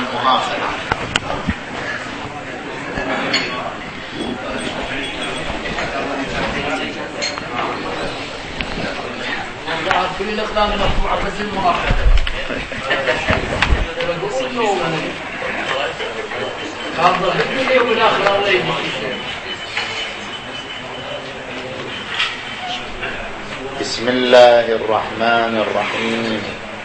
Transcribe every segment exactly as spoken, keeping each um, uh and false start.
المؤاخذة. كل الأقلام مرفوعة بس المؤاخذة. بسم الله الرحمن الرحيم،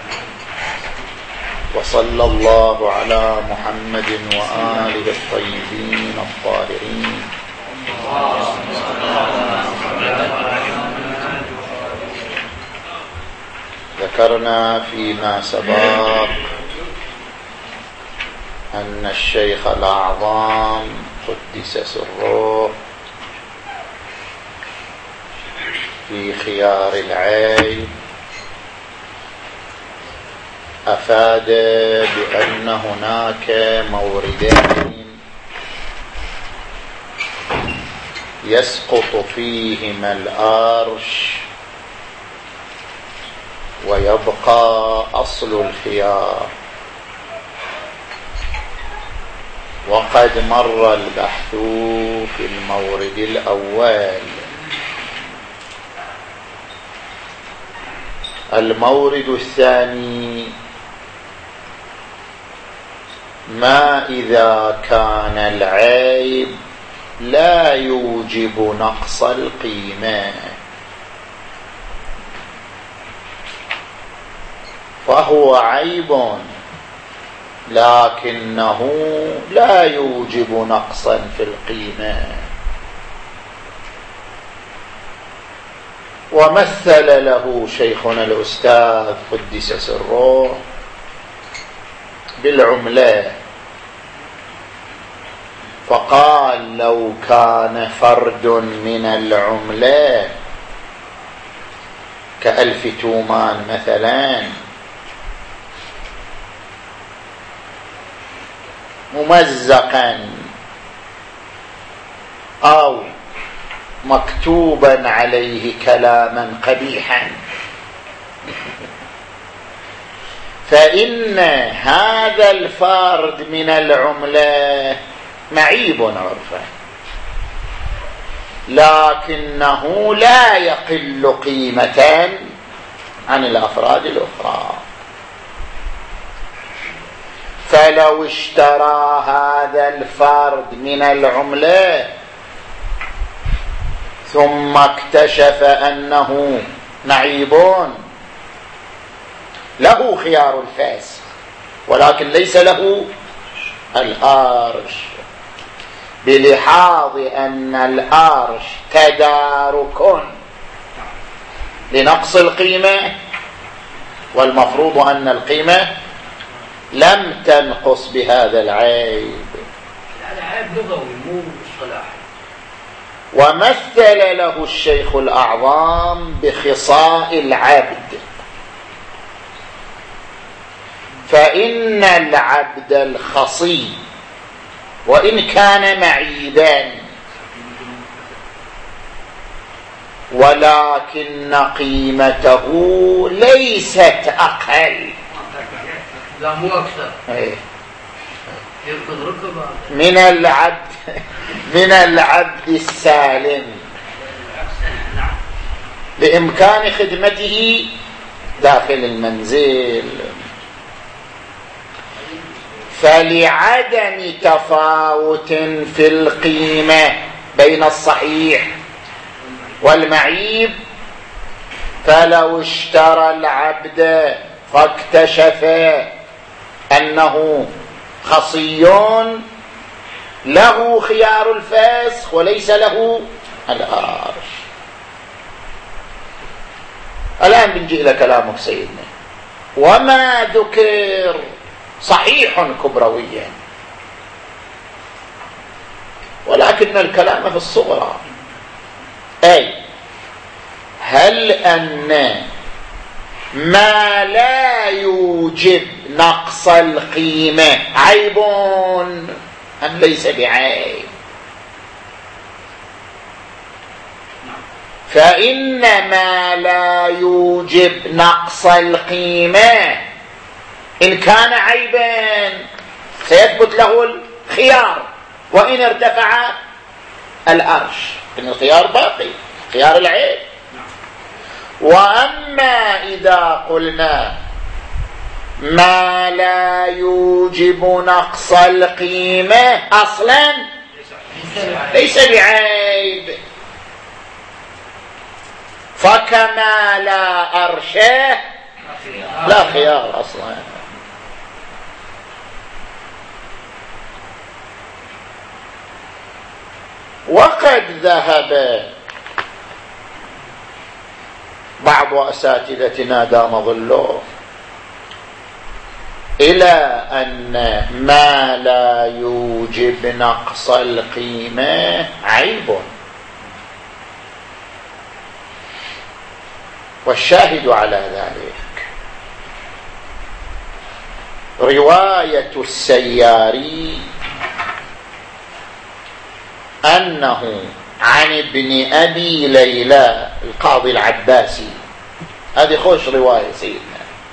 وصلى الله على محمد وآله الطيبين الطاهرين. ذكرنا فيما سبق أن الشيخ الأعظم قدس سره في خيار العيب أفاد بأن هناك موردين يسقط فيهما الأرش ويبقى أصل الخيار، وقد مر البحث في المورد الأول. المورد الثاني ما إذا كان العيب لا يوجب نقص القيمة، فهو عيب لكنه لا يوجب نقصا في القيمة. ومثل له شيخنا الأستاذ قدس سره بالعملة، فقال لو كان فرد من العملة كألف تومان مثلا ممزقا أو مكتوبا عليه كلاما قبيحا، فإن هذا الفرد من العملة معيب عرفا، لكنه لا يقل قيمة عن الأفراد الأخرى. فلو اشترى هذا الفرد من العملة ثم اكتشف أنه معيب له خيار الفاسخ، ولكن ليس له الأرش، بلحاظ أن الأرش تدارك لنقص القيمة، والمفروض أن القيمة لم تنقص بهذا العيب. العيب لغوي مو اصطلاحي. ومثل له الشيخ الأعظم بخصاء العبد، فإن العبد الخصي وإن كان معيبا ولكن قيمته ليست أقل لا مو أكثر من العبد من العبد السالم بإمكان خدمته داخل المنزل، فلعدم تفاوت في القيمة بين الصحيح والمعيب، فلو اشترى العبد فاكتشف أنه خصي له خيار الفسخ وليس له الأرش. الآن بنجي إلى كلامك سيدنا. وما ذكر صحيح كبرويا، ولكن الكلام في الصغرى، أي هل أن ما لا يوجب نقص القيمة عيب أم ليس بعيب؟ فإن ما لا يوجب نقص القيمة إن كان عيبا سيثبت له الخيار وإن ارتفع الأرش، إن الخيار باقي، خيار العيب. وأما إذا قلنا ما لا يوجب نقص القيمة أصلا ليس بعيب، فكما لا أرشه لا خيار أصلا. وقد ذهب بعض أساتذتنا دام ظله إلى أن ما لا يوجب نقص القيمة عيب، والشاهد على ذلك رواية السياري أنه عن ابن أبي ليلى القاضي العباسي، هذه خوش رواية سيدنا،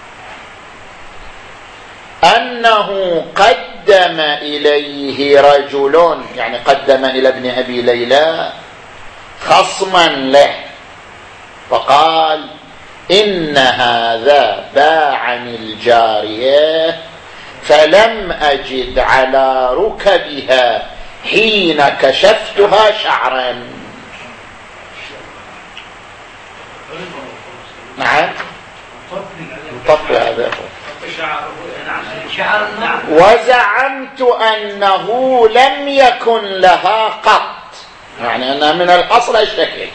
أنه قدم إليه رجل، يعني قدم إلى ابن أبي ليلى خصما له فقال إن هذا باعني الجارية فلم أجد على ركبها حين كشفتها شعرا. نعم مطفي هذا. وزعمت أنه لم يكن لها قط، يعني أنها من الأصل الشكل.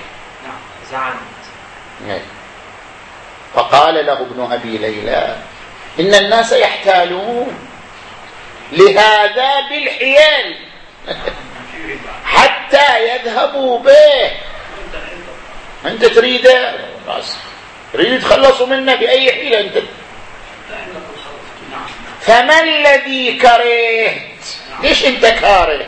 زعمت. فقال له ابن أبي ليلى إن الناس يحتالون لهذا بالحيل حتى يذهبوا به، أنت تريده تريد تخلصوا منه بأي حيلة أنت، فما الذي كرهت؟ ليش أنت كاره؟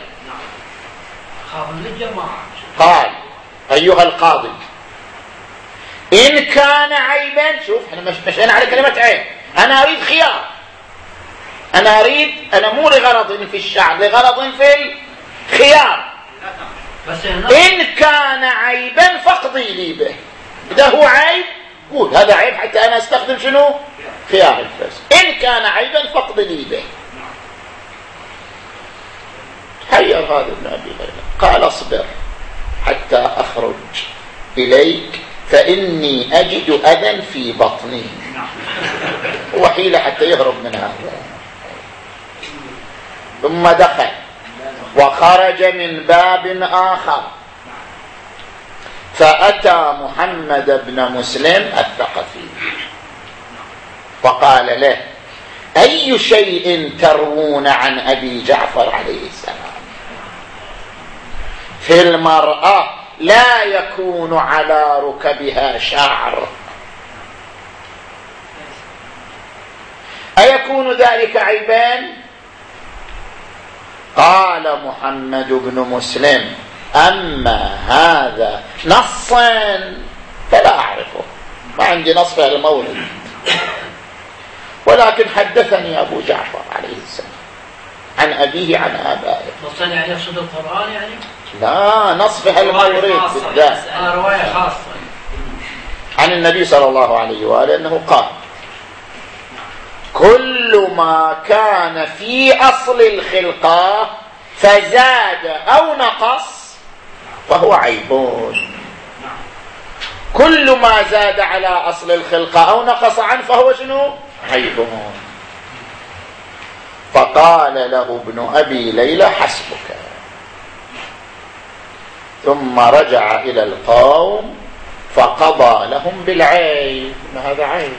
قال أيها القاضي إن كان عيبا، شوف احنا مش مشينا على كلمة عيب، أنا أريد خيار، أنا أريد، أنا مو لغرض في الشعر، لغرض في الخيار. إن كان عيبا فاقضي لي به، إذا هو عيب قول هذا عيب حتى أنا أستخدم شنو؟ خيار الفاسد. إن كان عيبا فاقضي لي به. حير هذا ابن أبي ليلى قال اصبر حتى أخرج إليك فإني أجد أذى في بطني، وحيلة حتى يهرب من هذا. ثم دخل وخرج من باب آخر فأتى محمد بن مسلم الثقفي فقال له أي شيء تروون عن أبي جعفر عليه السلام في المرأة لا يكون على ركبها شعر، أيكون ذلك عيبان؟ قال محمد بن مسلم أما هذا نصا فلا أعرفه، ما عندي نص في المورد، ولكن حدثني أبو جعفر عليه السلام عن أبيه عن آبائه. نصا يعني يقصد القرآن يعني؟ لا، نص في المورد بالذات، آه رواية خاصة عن النبي صلى الله عليه وآله أنه قال كل ما كان في أصل الخلقة فزاد أو نقص فهو عيب، كل ما زاد على أصل الخلقة أو نقص عنه فهو شنو؟ عيب. فقال له ابن أبي ليلى حسبك، ثم رجع إلى القوم فقضى لهم بالعيب. ما هذا عيب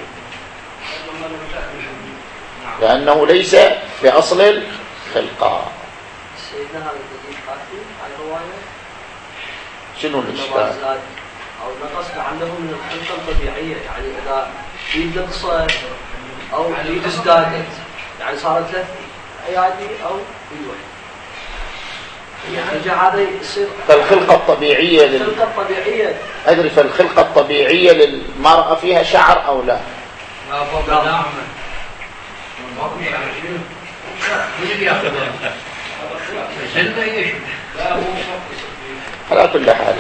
لأنه ليس بأصل الخلقة. سيدنا هذا الذي قاتل على الرواية شنو الإشكال؟ أو نقص عنده من الخلقة الطبيعية، يعني إذا يد نقصة أو يد ازدادت يعني صارت ثلاث أيادي أو يد واحد، يعني هذا يصير فالخلقة الطبيعية لل... الخلقة الطبيعية أدري فالخلقة الطبيعية للمرأة فيها شعر أو لا؟ لا بابا نعم اللي بياخذها سنة يشبه. على كل حال.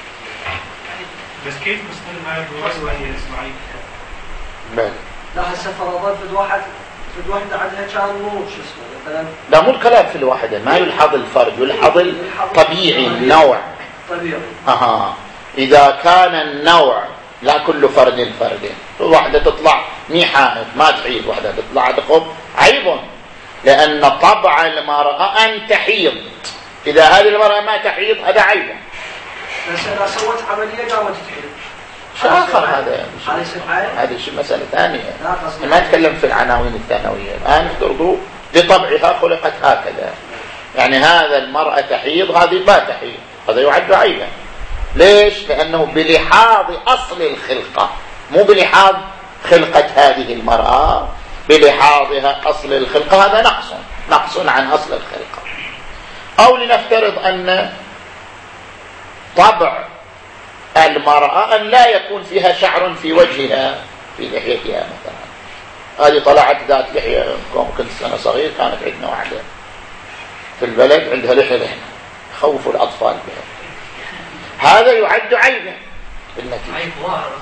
بس كيف مستلم هاي الرواية وهي إسماعيل؟ بل لا هسه فرضت في واحد في واحدة عندها كان مو شو اسمه مثلا. لا مو الكلام في الواحدة، ما يلحظ الفرد، يلحظ الطبيعي النوع. طبيعي. اها اذا كان النوع لا كل فرد فرد، واحدة تطلع مي حائض ما تحيض، واحدة تطلع تخب عيب، لأن طبع المرأة أن تحيض، إذا هذه المرأة ما تحيض هذا عيب. بس إذا سوت عملية قامت تحيض شو آخر هذا؟ هذا شيء مسألة ثانية، ما أتكلم في العناوين الثانوية الآن. افترضوا لطبعها خلقت هكذا، يعني هذا المرأة تحيض هذه ما تحيض، هذا يعد عيبا. ليش؟ لأنه بلحاظ أصل الخلقة، مو بلحاظ خلقة هذه المرأة، بلحاظها أصل الخلقة هذا نقص نقص عن أصل الخلقة. أو لنفترض أن طبع المرأة أن لا يكون فيها شعر في وجهها في لحيتها مثلا، هذه طلعت ذات لحية، كنت أنا صغير كانت عندنا واحدة في البلد عندها لحية لحية خوفوا الأطفال بها، هذا يعد عيبا بالنتيجة. عيب ظاهر.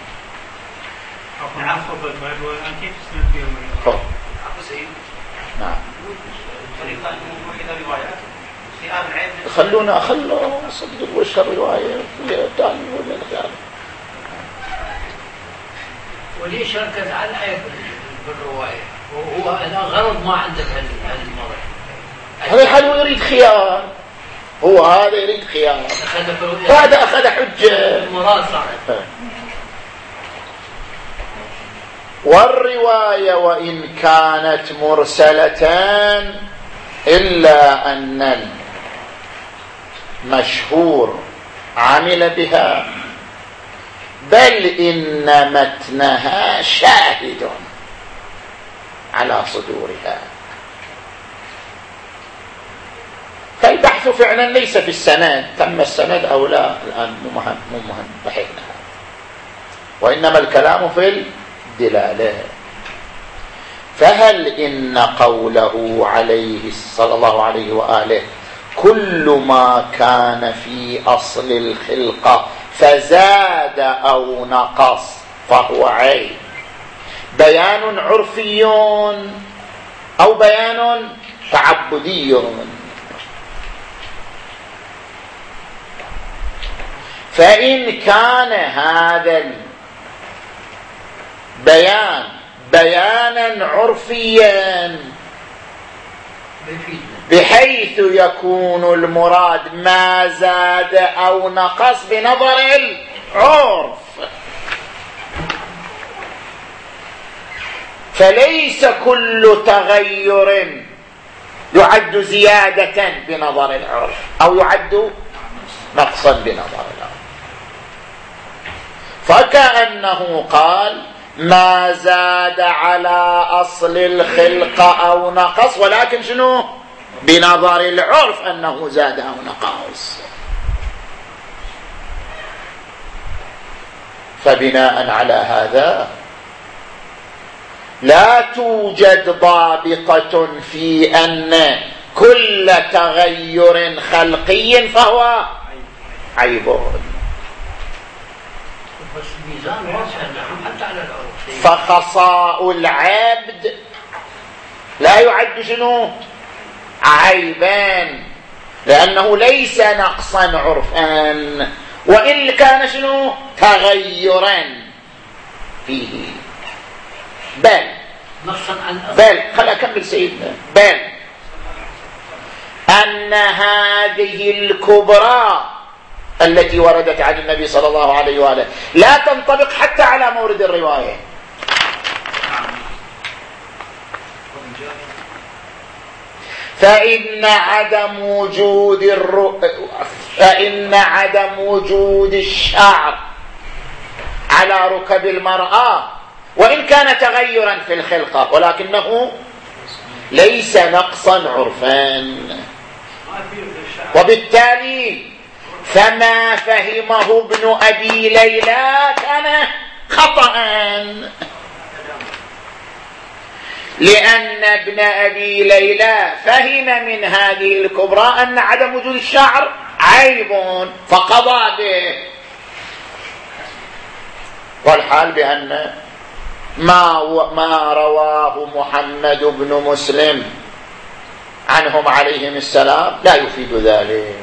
نعم تفضل. الآن كيف تسند بها؟ تفضل. نعم. خلونا خلوا صدق وش الرواية في الثاني ولا الثاني. وليش ركز على العيب بالرواية؟ وهو أنا غرض ما عندك هالمرة. هذا حلو يريد خيار، هو هذا يريد خيار، هذا أخذ حجة. المراد صحيح. والرواية وإن كانت مرسلة إلا أن المشهور عمل بها، بل إن متنها شاهد على صدورها. فالبحث فعلا ليس في السند، تم السند أو لا الآن مو مهم، مو مهم بحثنا، وإنما الكلام في الدلالة. فهل إن قوله عليه صلى الله عليه وآله كل ما كان في أصل الخلقة فزاد أو نقص فهو عيب بيان عرفي أو بيان تعبدي؟ فإن كان هذا البيان بيانا عرفيا بحيث يكون المراد ما زاد أو نقص بنظر العرف، فليس كل تغير يعد زيادة بنظر العرف أو يعد نقصا بنظر العرف. فكأنه قال ما زاد على أصل الخلقة أو نقص، ولكن شنو؟ بنظر العرف أنه زاد أو نقص. فبناء على هذا لا توجد ضابطة في أن كل تغير خلقي فهو عيب. فخصاء العبد لا يعد شنو؟ عيبان، لأنه ليس نقصا عرفا، وإن كان شنو؟ تغيرا فيه. بل بل خل أكمل سيدنا. بل أن هذه الكبرى التي وردت عن النبي صلى الله عليه وآله لا تنطبق حتى على مورد الرواية. فإن عدم وجود الر... فإن عدم وجود الشعر على ركب المرأة وإن كان تغيرا في الخلقة ولكنه ليس نقصا عرفا، وبالتالي فما فهمه ابن أبي ليلى كان خطأ، لأن ابن أبي ليلى فهم من هذه الكبرى أن عدم وجود الشعر عيب فقضى به، والحال بأن ما ما رواه محمد بن مسلم عنهم عليهم السلام لا يفيد ذلك.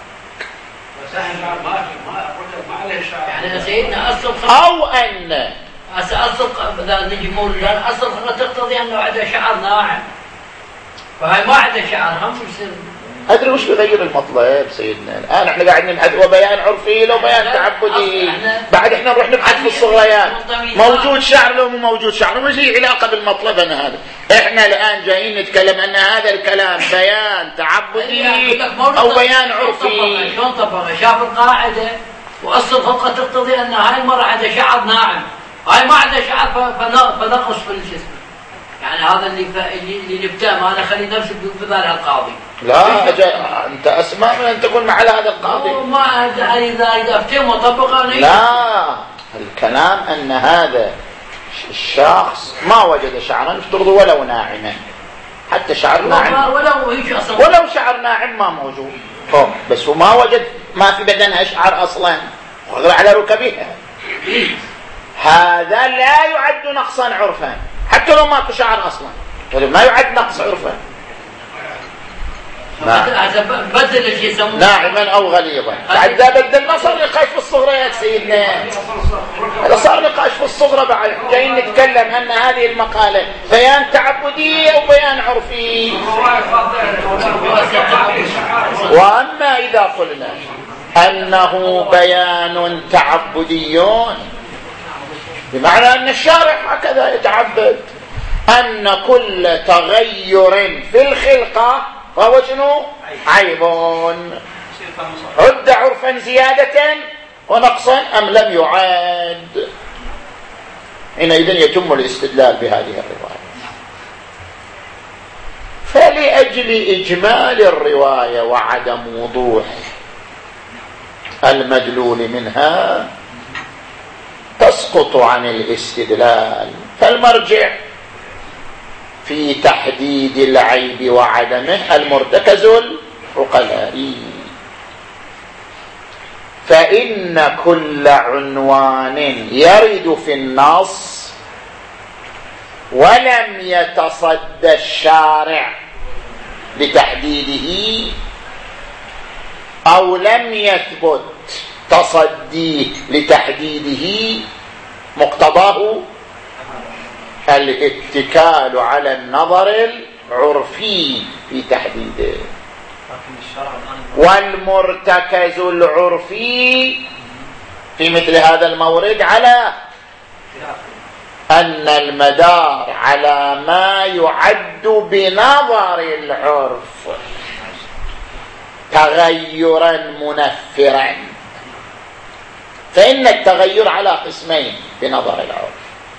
يعني سيدنا أصل أو أن أصل إذا نجي نقول أصل تقتضي أنه عنده شعر ناعم، فهي ما عنده شعر هم يصير. أدري وش بغير المطلب سيدنا الآن احنا قاعد نبحث هو بيان عرفي لو بيان تعبدي، بعد احنا نروح نبحث في الصغريات موجود شعر لو مو موجود شعر وش لي علاقة بالمطلب. أنا هذا احنا الآن جايين نتكلم أن هذا الكلام بيان تعبدي أو بيان عرفي. شلون طبقه؟ شاف القاعدة وأصل الفقه تقتضي أن هاي المرة عندها شعر ناعم، هاي ما عندها شعر فنقص في الجسم. يعني هذا اللي اللي نبتاه ما انا خلي نفسي ببال القاضي. لا أجا... انت اسمع من ان تقول مع هذا القاضي ما اذا اذا افتي مطبقه. لا الكلام ان هذا الشخص ما وجد شعرا يفترض ولو ناعما، حتى شعر ناعم ولو هيك اصلا ولو شعر ناعم ما موجود هم. بس هو ما وجد ما في بدنها شعر اصلا على ركبها، هذا لا يعد نقصا عرفا حتى لو ماكو شعر اصلا، ما يعد نقص عرفا. هذا بدل الشيء يسمونه ناعما او غليظا. بعد ذا بدل ما صار نقاش في الصغرى يا سيدنا، هذا صار نقاش في الصغرى. بعد جايين نتكلم ان هذه المقاله بيان تعبدي او بيان عرفي. واما اذا قلنا انه بيان تعبدي بمعنى أن الشارع هكذا يتعبد أن كل تغير في الخلقة فهو شنو؟ عيب. عد عرفا زيادة ونقصا أم لم يعاد؟ حينئذ يتم الاستدلال بهذه الرواية. فلأجل إجمال الرواية وعدم وضوح المدلول منها تسقط عن الاستدلال. فالمرجع في تحديد العيب وعدمه المرتكز العقلائي. فإن كل عنوان يرد في النص ولم يتصدى الشارع لتحديده أو لم يثبت تصديه لتحديده مقتضاه الاتكال على النظر العرفي في تحديده. والمرتكز العرفي في مثل هذا المورد على أن المدار على ما يعد بنظر العرف تغيرا منفرا. فإن التغير على قسمين بنظر العرف،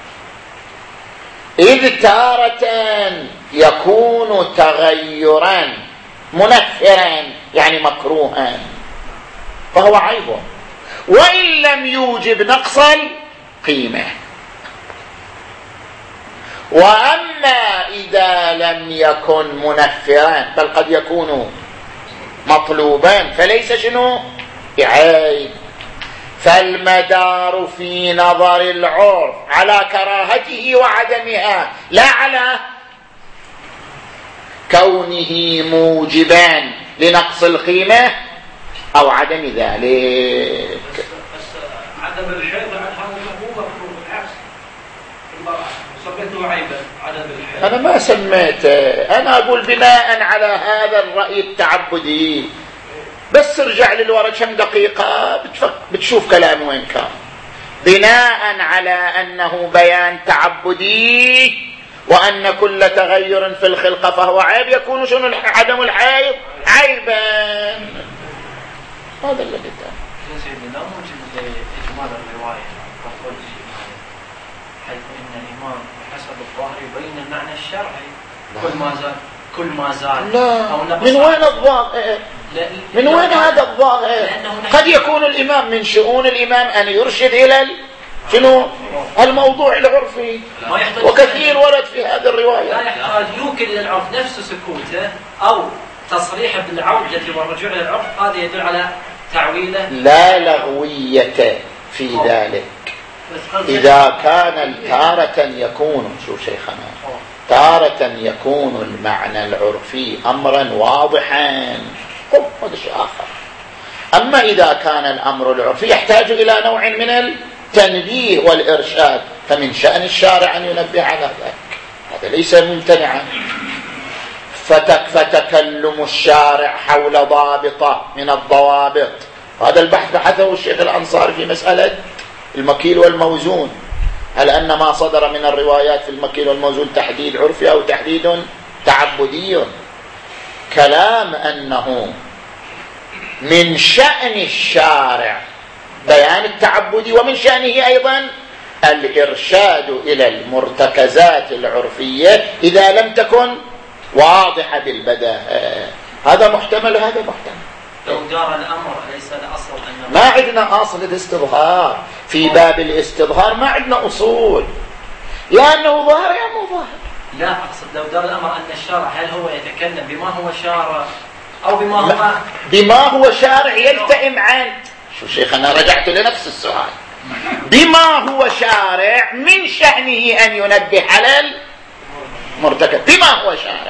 إذ تارة يكون تغيرا منفرا يعني مكروها فهو عيب وإن لم يوجب نقص القيمة. وأما إذا لم يكن منفرا بل قد يكون مطلوبا فليس شنو بعيب. فالمدار في نظر العرف على كراهته وعدمها لا على كونه موجبا لنقص القيمة أو عدم ذلك. بس عدم الحيض هذا مو مفروض بالعكس سميته عيبا عدم الحيض. أنا ما سميته، أنا أقول بناء على هذا الرأي التعبدي. بس ارجع للورا كم دقيقة بتشوف كلامي وين كان. بناء على أنه بيان تعبدي وأن كل تغير في الخلقة فهو عيب يكون شنو عدم الحيض عيبا. هذا الذي كان. سيدنا موجب إجمال الرواية حيث إن الإمام حسب الظاهر يبين المعنى الشرعي كل ما زال كل ما زال. لا من وين الظاهر؟ من وين هذا الظاهر؟ قد يكون الإمام من شؤون الإمام أن يرشد إلى شنو الموضوع العرفي، وكثير ورد في هذه الرواية. لا يحتاج يوكل للعرف نفسه سكوته أو تصريحه بالعودة والرجوع للعرف، هذا يدل على تعويله. لا لغوية في ذلك إذا كان تارة يكون، شوف شيخنا، تارة يكون المعنى العرفي أمرا واضحا، هذا شيء آخر. أما إذا كان الأمر العرفي يحتاج إلى نوع من التنبيه والإرشاد، فمن شأن الشارع أن ينبه على ذلك، هذا ليس ممتنعا. فتك فتكلم الشارع حول ضابطة من الضوابط، هذا البحث بحثه الشيخ الأنصاري في مسألة المكيل والموزون، هل أن ما صدر من الروايات في المكيل والموزون تحديد عرفي أو تحديد تعبدي؟ كلام أنه من شأن الشارع بيان التعبدي، ومن شأنه أيضا الإرشاد إلى المرتكزات العرفية إذا لم تكن واضحة بالبداهة، هذا محتمل هذا محتمل. لو دار الأمر ليس الأصل أنه ما عندنا أصل الاستظهار في باب الاستظهار، ما عندنا أصول، يا أنه ظاهر يا مو ظاهر. لا أقصد لو دار الأمر أن الشارع هل هو يتكلم بما هو شارع أو بما هو بما هو شارع يلتئم عن، شو شيخ أنا رجعت لنفس السؤال، بما هو شارع من شأنه أن ينبه على المرتكب بما هو شارع.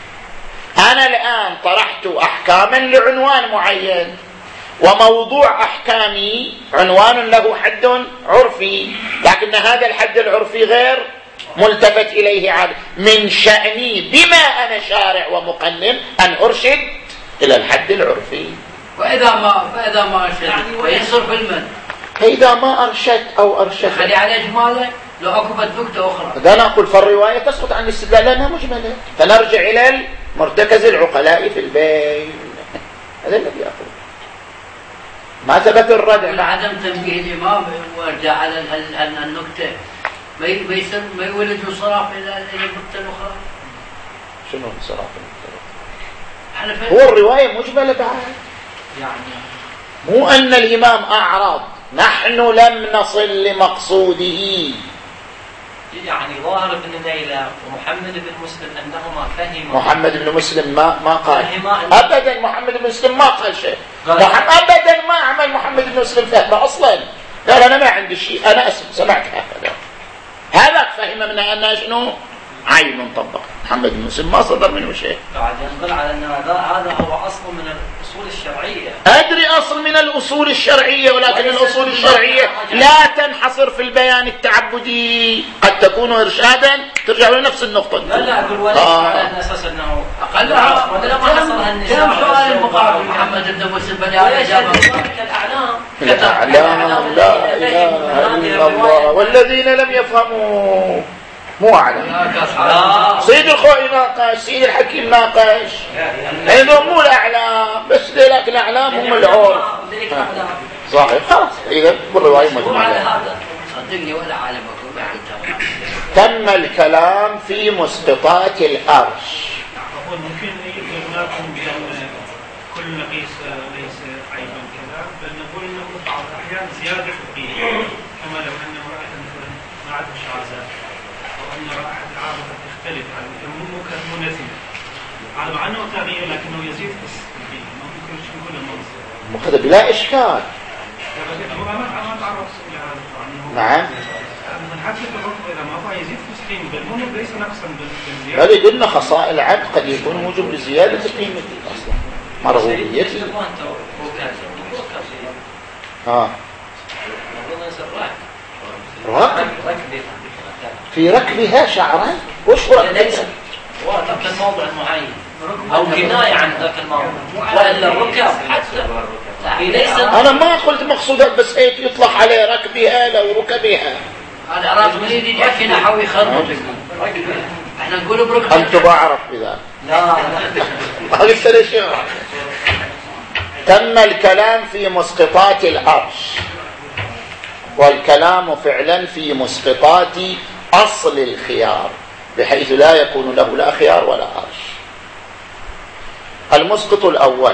أنا الآن طرحت أحكاما لعنوان معين، وموضوع أحكامي عنوان له حد عرفي، لكن هذا الحد العرفي غير ملتفت إليه عاد، من شأني بما أنا شارع ومقنن أن أرشد إلى الحد العرفي. وإذا ما فإذا ما أرشد ويصير في المن، فإذا ما أرشد أو أرشد خلي على إجماله، لو أكبت نكتة أخرى هذا نقول فالرواية تسقط عن الاستدلال لأنها مجملة، فنرجع إلى مرتكز العقلاء في البين، هذا الذي أقول. ما ثبت الردع من عدم تنبيه الإمام وارجع على النكتة، ما يصير ما يولد انصراف إلى النكتة الأخرى. شنو انصراف النكتة؟ هو الرواية مجملة بعد، يعني مو أن الإمام أعرض نحن لم نصل لمقصوده. يعني ظاهر بن ليلى ومحمد بن مسلم أنهما فهما. محمد بن مسلم ما ما قال فهما أبدا، محمد بن مسلم ما قال شيء، محمد أبدا ما عمل محمد بن مسلم فهمه أصلا، قال أنا ما عندي شيء، أنا أسمع سمعت هكذا، هذا فهم منها أنها شنو عين طبق. محمد بن مسلم ما صدر منه شيء. بعد ينقل على أن هذا هو أصل من الأصول الشرعية. أدري أصل من الأصول الشرعية، ولكن الأصول الشرعية لا تنحصر في البيان التعبدي، قد تكون إرشادا ترجع لنفس النقطة. لا لا أقول وليس على أساس أنه أقلها ولا ما حصلها النساء. كم سؤال المقابل محمد بن مسلم بن علي جابر الأعلام الأعلام لا إله إلا الله، والذين لم يفهموا مو أعلم. سيد الخوئي ناقش، سيد الحكيم ناقش، عندهم مو الأعلام، بس ذلك الأعلام هم العور. صحيح، خلاص إذا بالرواية مجموعة. صدقني ولا عالم تم الكلام في مسقطات الأرش. أقول ممكن يقولون بأن كل نقيس ليس عيبا كذا، بل نقول أنه بعض الأحيان زيادة في القيمة، كما لو أن امرأة مثلا ما عندها شعر زاد، أو أن رائحة العارضة تختلف عن مو نزيل، على مع أنه تغيير لكنه يزيد في القيمة، ما ممكن يكون المنصب. مخذ بلا إشكال. نعم. من حتى الركب إذا ما يزيد في القيمة، بل مو ليس نقصا بالزيادة. هذه قلنا خصائل العبد قد يكون موجب لزيادة القيمة أصلا، مرغوبيته. ها. ركب. في ركبها شعرا وش ركبها؟ وركب الموضع معين أو كناية عن ذاك الموضع، وإلا الركب حتى ليس. أنا ما قلت مقصودها بس هيك يطلق عليه ركبها لو ركبها. هذا عراف مريد يجي نحو يخرب. احنا نقول بركب. أنت بعرف بذلك. لا لا. هذه الثلاثة. تم الكلام في مسقطات الأرش، والكلام فعلا في مسقطات أصل الخيار، بحيث لا يكون له لا خيار ولا أرش. المسقط الأول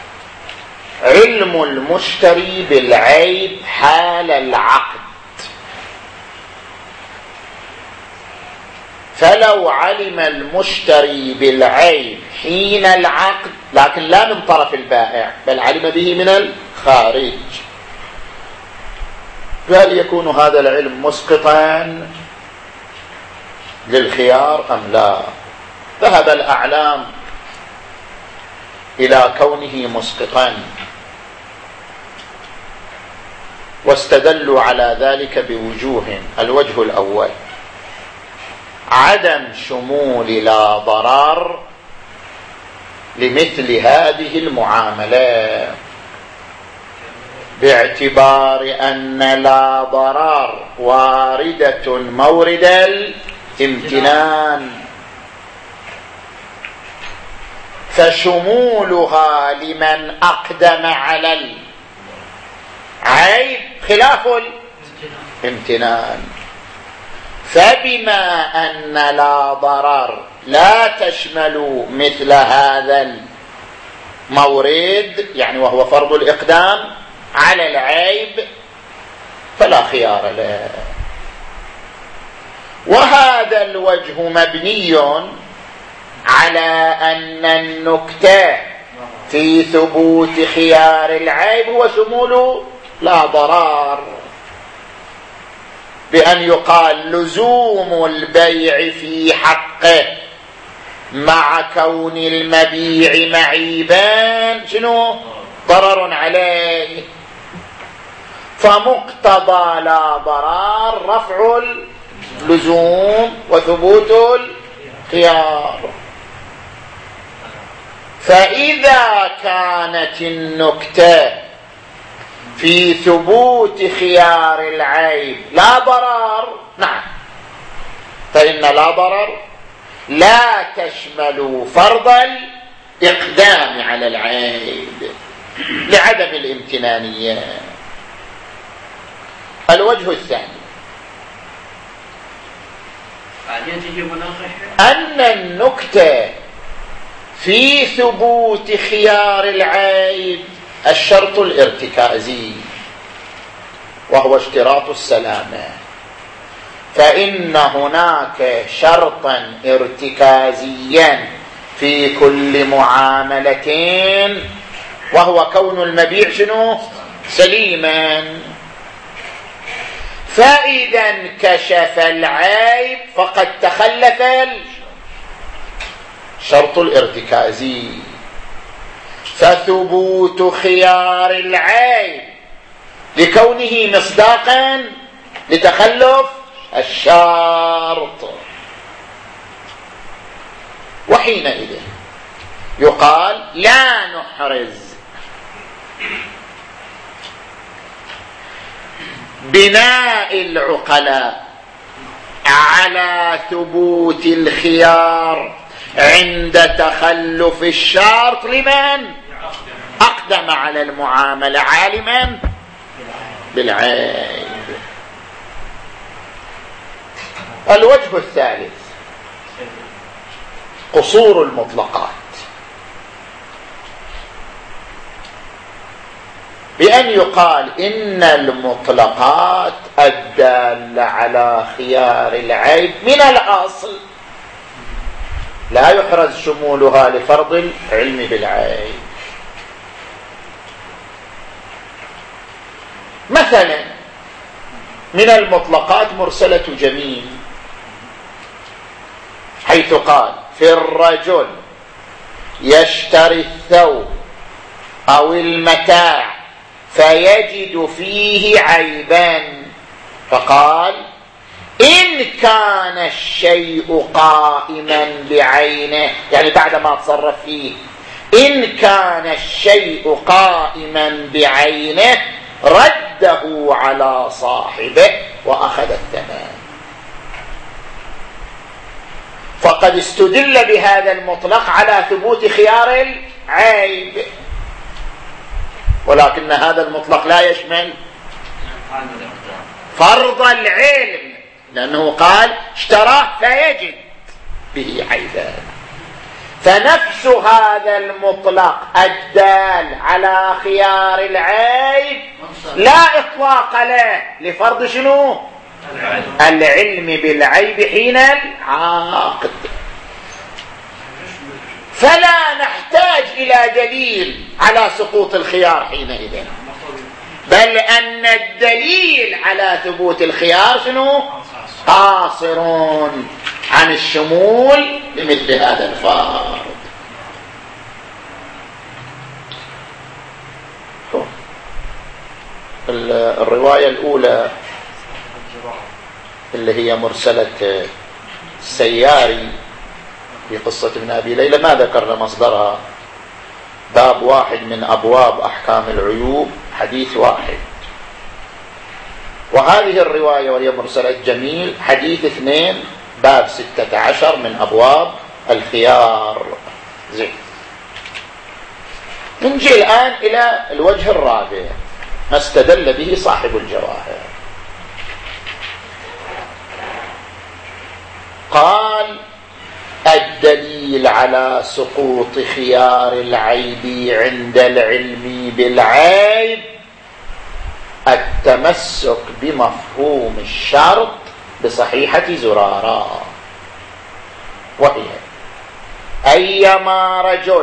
علم المشتري بالعيب حال العقد فلو علم المشتري بالعيب حين العقد، لكن لا من طرف البائع بل علم به من الخارج، فهل يكون هذا العلم مسقطا للخيار أم لا؟ ذهب الأعلام إلى كونه مسقطا، واستدلوا على ذلك بوجوه. الوجه الأول عدم شمول لا ضرر لمثل هذه المعاملة، باعتبار أن لا ضرر واردة مورد الامتنان، فشمولها لمن أقدم على العيب خلاف الامتنان. فبما أن لا ضرر لا تشمل مثل هذا المورد، يعني وهو فرض الإقدام على العيب، فلا خيار له. وهذا الوجه مبني على أن النكتة في ثبوت خيار العيب هو شمول لا ضرر، بأن يقال لزوم البيع في حقه مع كون المبيع معيبا شنو؟ ضرر عليه، فمقتضى لا ضرر رفع اللزوم وثبوت الخيار. فإذا كانت النكتة في ثبوت خيار العيب لا ضرر، نعم، فإن لا ضرر لا تشمل فرض الإقدام على العيب لعدم الامتنانية. الوجه الثاني أن النكتة في ثبوت خيار العيب الشرط الارتكازي، وهو اشتراط السلامة، فإن هناك شرطا ارتكازيا في كل معاملة، وهو كون المبيع شنو؟ سليما. فإذا انكشف العيب فقد تخلف الشرط الارتكازي، فثبوت خيار العيب لكونه مصداقا لتخلف الشرط، وحينئذ يقال لا نحرز بناء العقلاء على ثبوت الخيار عند تخلف الشرط لمن أقدم على المعاملة عالما بالعيب. الوجه الثالث قصور المطلقات، بأن يقال إن المطلقات الدالة على خيار العيب من الأصل لا يحرز شمولها لفرض العلم بالعيب. مثلا من المطلقات مرسلة جميل، حيث قال في الرجل يشتري الثوب أو المتاع فيجد فيه عيبا، فقال إن كان الشيء قائما بعينه، يعني بعد ما تصرف فيه، إن كان الشيء قائما بعينه رده على صاحبه وأخذ الثمن. فقد استدل بهذا المطلق على ثبوت خيار العيب، ولكن هذا المطلق لا يشمل فرض العلم، لأنه قال اشتراه فيجد به عيبا. فنفس هذا المطلق الدال على خيار العيب لا إطلاق له لفرض شنو؟ العلم بالعيب حين العقد. فلا نحتاج إلى دليل على سقوط الخيار حينئذ، بل أن الدليل على ثبوت الخيار شنو؟ قاصر عن الشمول لمثل هذا الفرض. الرواية الأولى اللي هي مرسلة السياري في قصة ابن أبي ليلى ما ذكرنا مصدرها، باب واحد من أبواب أحكام العيوب، حديث واحد. وهذه الرواية وهي مرسلة جميل حديث اثنين، باب ستة عشر من أبواب الخيار. زين، نجي الآن إلى الوجه الرابع ما استدل به صاحب الجواهر. قال: الدليل على سقوط خيار العيب عند العلم بالعيب التمسك بمفهوم الشرط بصحيحة زرارة، وهي أيما رجل،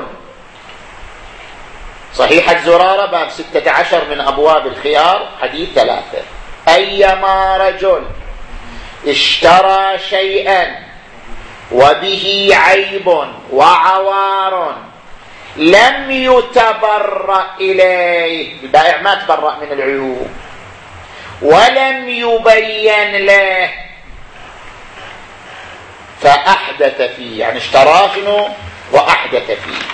صحيحة زرارة باب ستة عشر من أبواب الخيار حديث ثلاثة، أيما رجل اشترى شيئا وبه عيب وعوار لم يتبرأ إليه، البائع ما تبرأ من العيوب، ولم يبين له، فأحدث فيه، يعني اشتراه شنو وأحدث فيه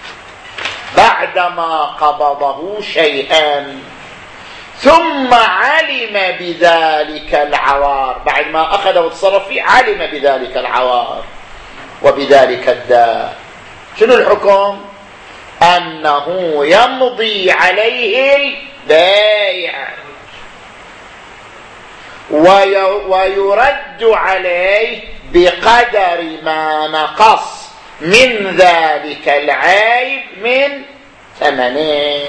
بعدما قبضه شيئا، ثم علم بذلك العوار، بعد ما أخذه وتصرف فيه علم بذلك العوار وبذلك الداء، شنو الحكم؟ أنه يمضي عليه البيع ويرد عليه بقدر ما نقص من ذلك العيب من ثمنه.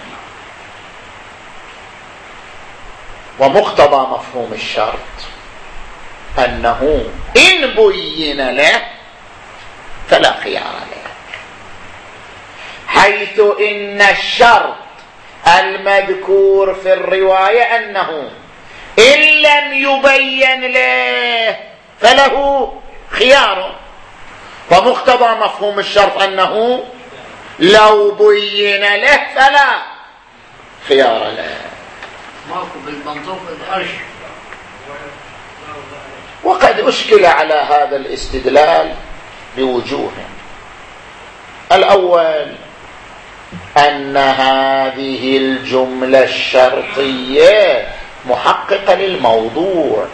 ومقتضى مفهوم الشرط أنه إن بين له فلا خيار له، حيث إن الشرط المذكور في الرواية أنه إن لم يبين له فله خيار، ومقتضى مفهوم الشرط أنه لو بين له فلا خيار له. ماكو بالمنطوق الأرش. وقد أشكل على هذا الاستدلال بوجوه. الأول أن هذه الجملة الشرطية محققة للموضوع،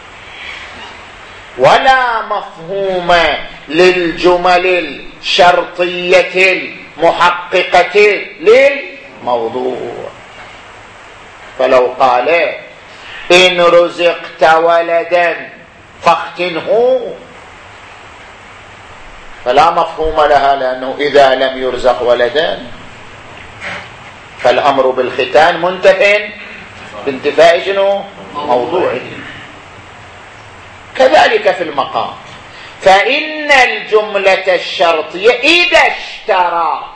ولا مفهوم للجمل الشرطية المحققة للموضوع. فلو قال إن رزقت ولدا فاختنه فلا مفهوم لها، لأنه إذا لم يرزق ولدا فالأمر بالختان منتف بانتفاء شنو موضوعه. كذلك في المقام، فإن الجملة الشرطية إذا اشترى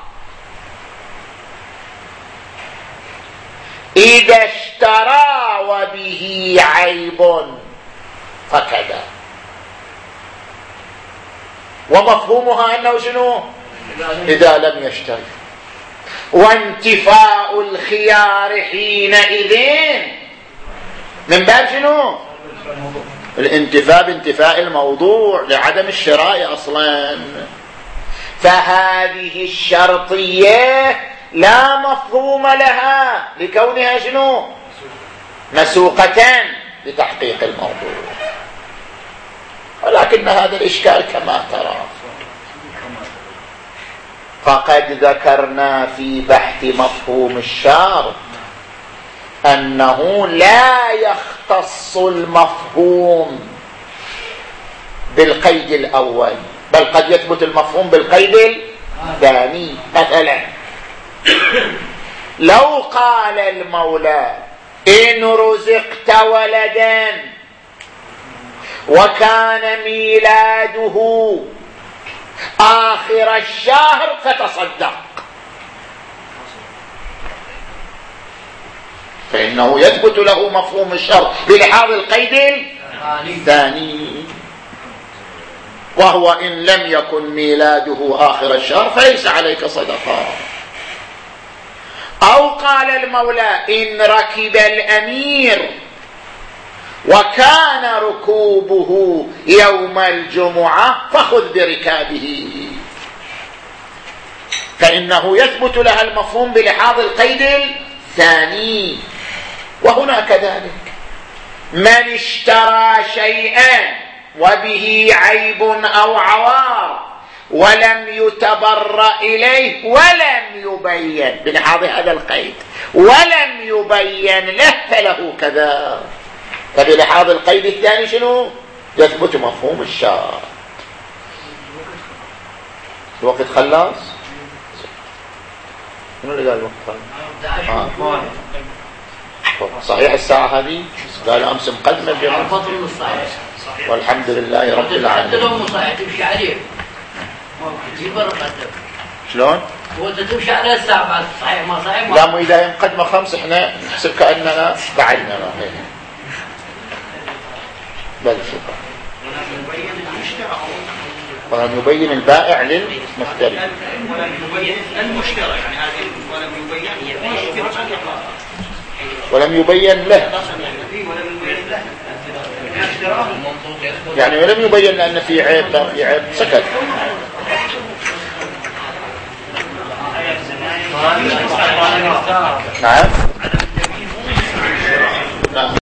إذا اشترى وبه عيب فكذا، ومفهومها أنه شنو إذا لم يشتري، وانتفاء الخيار حينئذ من باب شنو الانتفاء بانتفاء الموضوع لعدم الشراء أصلا. فهذه الشرطية لا مفهوم لها لكونها شنو مسوقة لتحقيق الموضوع. ولكن هذا الإشكال كما ترى فقد ذكرنا في بحث مفهوم الشرط أنه لا يختص المفهوم بالقيد الأول، بل قد يثبت المفهوم بالقيد الثاني. مثلا لو قال المولى إن رزقت ولدا وكان ميلاده آخر الشهر فتصدق، فإنه يثبت له مفهوم الشرط بلحاظ القيد الثاني. وهو إن لم يكن ميلاده آخر الشهر فليس عليك صدقة. أو قال المولى إن ركب الأمير وكان ركوبه يوم الجمعة فخذ بركابه، فإنه يثبت لها المفهوم بلحاظ القيد الثاني. وهنا كذلك من اشترى شيئا وبه عيب أو عوار ولم يتبرأ إليه ولم يبين بلحاظ هذا القيد ولم يبين له فله كذا، فبلحاظ القيد الثاني شنو؟ يثبت مفهوم الشرط. الوقت خلاص؟ شنو اللي قال الوقت خلاص؟ آه. صحيح الساعة هذه قال أمس مقدمة الجمعة والحمد لله رب العالمين. شلون؟ هو تمشي على الساعة بعد صحيح ما صحيح ما لا مو إذا مقدمة خمس إحنا نحسب كأننا قعدنا بل شكرا. ولم يبين البائع للمشتري ولم يبين المشتري يعني هذه ولم يبين ولم يبين له يعني ولم يبين لأن في عيب لا في عيب سكت. نعم.